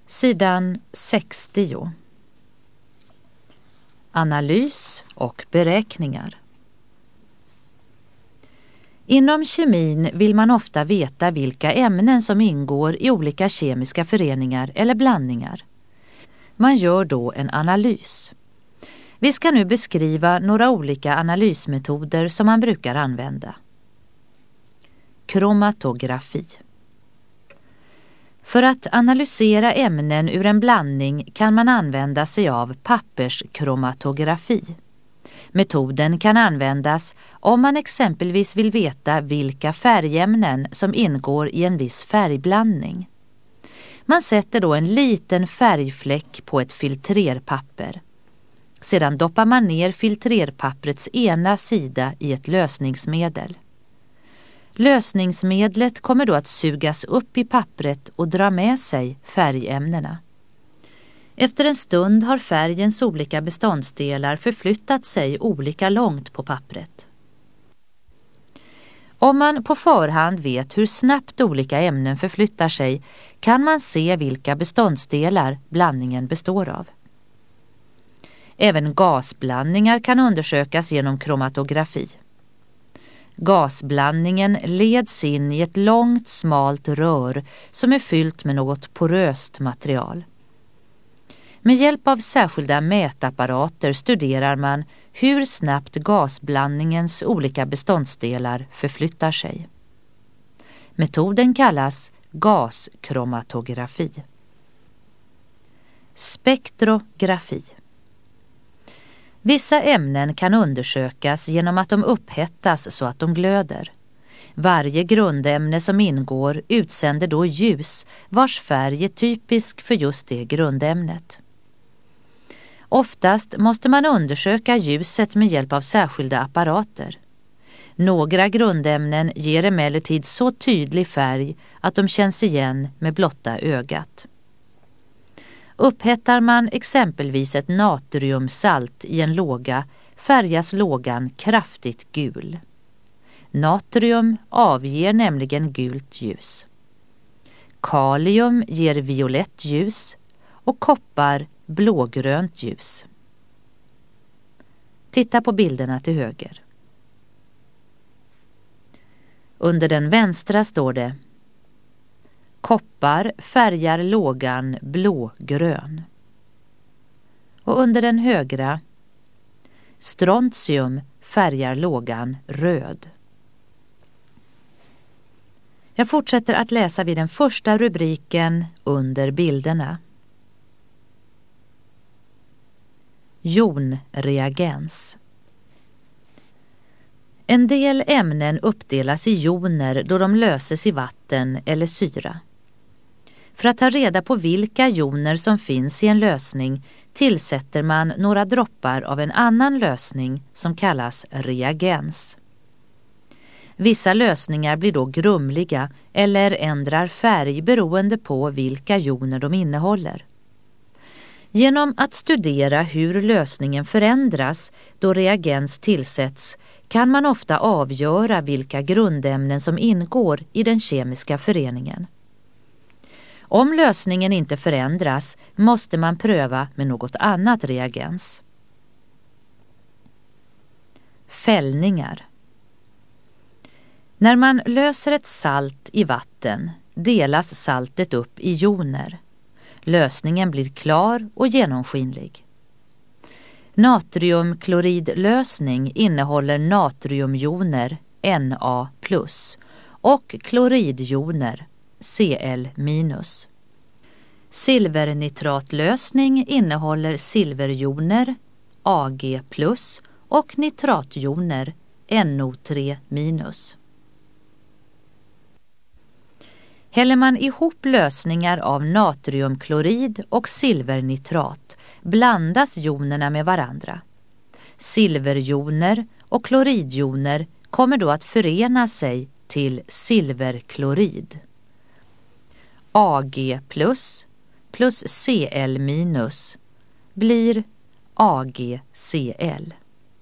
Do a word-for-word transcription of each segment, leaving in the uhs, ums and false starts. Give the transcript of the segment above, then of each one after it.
Sidan sextio. Analys och beräkningar. Inom kemin vill man ofta veta vilka ämnen som ingår i olika kemiska föreningar eller blandningar. Man gör då en analys. Vi ska nu beskriva några olika analysmetoder som man brukar använda. Kromatografi. För att analysera ämnen ur en blandning kan man använda sig av papperskromatografi. Metoden kan användas om man exempelvis vill veta vilka färgämnen som ingår i en viss färgblandning. Man sätter då en liten färgfläck på ett filtrerpapper. Sedan doppar man ner filtrerpapprets ena sida i ett lösningsmedel. Lösningsmedlet kommer då att sugas upp i pappret och dra med sig färgämnena. Efter en stund har färgens olika beståndsdelar förflyttat sig olika långt på pappret. Om man på förhand vet hur snabbt olika ämnen förflyttar sig kan man se vilka beståndsdelar blandningen består av. Även gasblandningar kan undersökas genom kromatografi. Gasblandningen leds in i ett långt smalt rör som är fyllt med något poröst material. Med hjälp av särskilda mätapparater studerar man hur snabbt gasblandningens olika beståndsdelar förflyttar sig. Metoden kallas gaskromatografi. Spektrografi. Vissa ämnen kan undersökas genom att de upphettas så att de glöder. Varje grundämne som ingår utsänder då ljus vars färg är typisk för just det grundämnet. Oftast måste man undersöka ljuset med hjälp av särskilda apparater. Några grundämnen ger emellertid så tydlig färg att de känns igen med blotta ögat. Upphettar man exempelvis ett natriumsalt i en låga färgas lågan kraftigt gul. Natrium avger nämligen gult ljus. Kalium ger violett ljus och koppar blågrönt ljus. Titta på bilderna till höger. Under den vänstra står det: koppar färgar lågan blågrön. Och under den högra: strontium färgar lågan röd. Jag fortsätter att läsa vid den första rubriken under bilderna. Jonreagens. En del ämnen uppdelas i joner då de löses i vatten eller syra. För att ta reda på vilka joner som finns i en lösning tillsätter man några droppar av en annan lösning som kallas reagens. Vissa lösningar blir då grumliga eller ändrar färg beroende på vilka joner de innehåller. Genom att studera hur lösningen förändras då reagens tillsätts kan man ofta avgöra vilka grundämnen som ingår i den kemiska föreningen. Om lösningen inte förändras måste man pröva med något annat reagens. Fällningar. När man löser ett salt i vatten delas saltet upp i joner. Lösningen blir klar och genomskinlig. Natriumkloridlösning innehåller natriumjoner Na plus och kloridjoner Cl minus. Silvernitratlösning innehåller silverjoner Ag plus och nitratjoner N O tre minus. Häller man ihop lösningar av natriumklorid och silvernitrat blandas jonerna med varandra. Silverjoner och kloridjoner kommer då att förena sig till silverklorid. Ag plus plus Cl minus blir AgCl.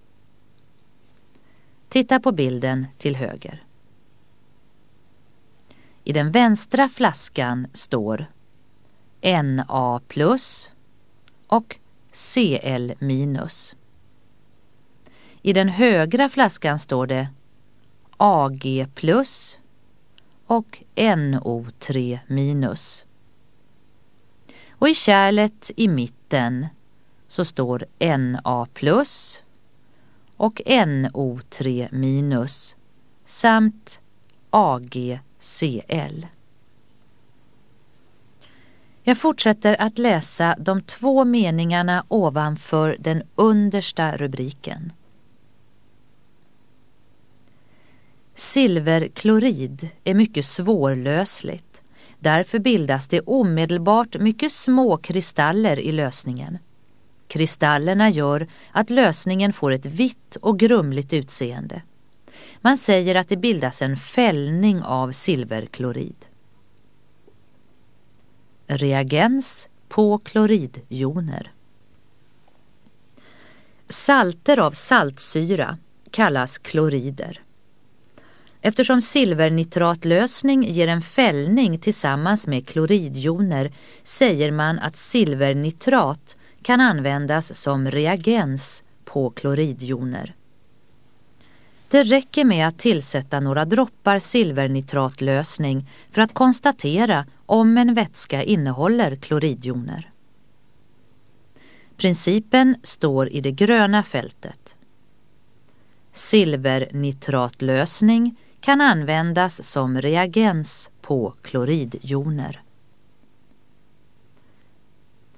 Titta på bilden till höger. I den vänstra flaskan står Na plus och Cl minus. I den högra flaskan står det Ag plus och N O tre minus. Och i kärlet i mitten så står Na plus och N O tre minus samt AgCl. Jag fortsätter att läsa de två meningarna ovanför den understa rubriken. Silverklorid är mycket svårlösligt. Därför bildas det omedelbart mycket små kristaller i lösningen. Kristallerna gör att lösningen får ett vitt och grumligt utseende. Man säger att det bildas en fällning av silverklorid. Reagens på kloridjoner. Salter av saltsyra kallas klorider. Eftersom silvernitratlösning ger en fällning tillsammans med kloridjoner säger man att silvernitrat kan användas som reagens på kloridjoner. Det räcker med att tillsätta några droppar silvernitratlösning för att konstatera om en vätska innehåller kloridjoner. Principen står i det gröna fältet. Silvernitratlösning kan användas som reagens på kloridjoner.